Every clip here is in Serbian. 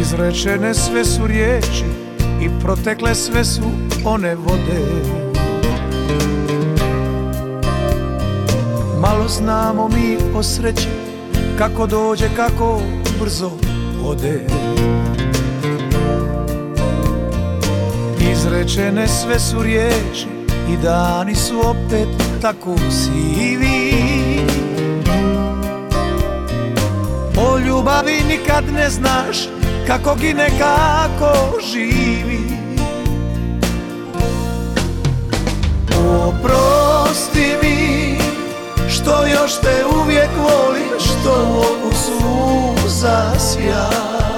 Izrečene sve su riječi i protekle sve su one vode. Malo znamo mi o sreći, kako dođe, kako brzo ode. Izrečene sve su riječi i dani su opet tako sivi. O ljubavi nikad ne znaš, kako gine, kako živi. Oprosti mi što još te uvijek volim, što u okusu zasja.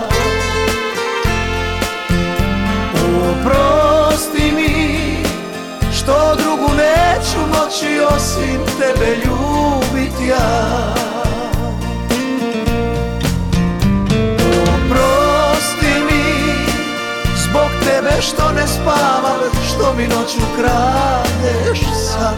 Oprosti mi što drugu neću moći osim tebe ljubit ja. Što ne spavam, što mi noću kradeš san.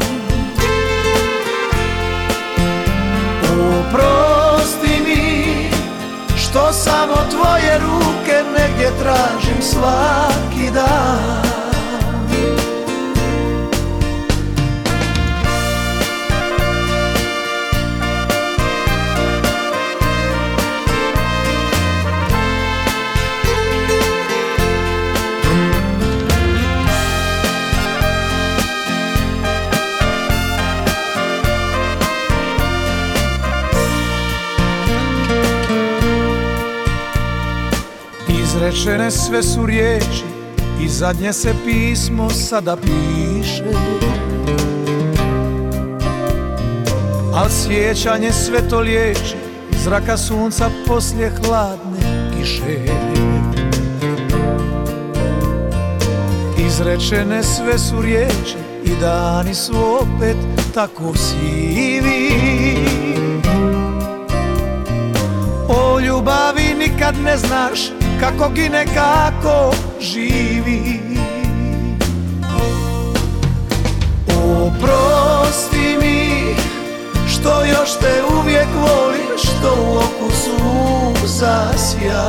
Oprosti mi što samo tvoje ruke negdje tražim svaki dan. Izrečene sve su riječi i zadnje se pismo sada piše. Al sjećanje sve to liječi, zraka sunca poslije hladne kiše. Izrečene sve su riječi i dani su opet tako sivi. O ljubavi nikad ne znaš, kako gine, kako živi. Oprosti mi što još te uvijek volim, što u okusu zasja.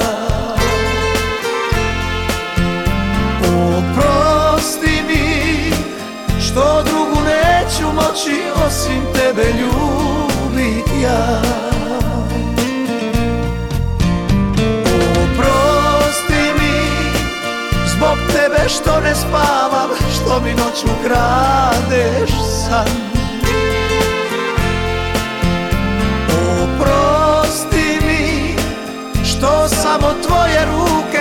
Oprosti mi što drugu neću moći osim tebe ljubit ja. Zbog tebe što ne spavam, što mi noću kradeš san. Oprosti mi što samo tvoje ruke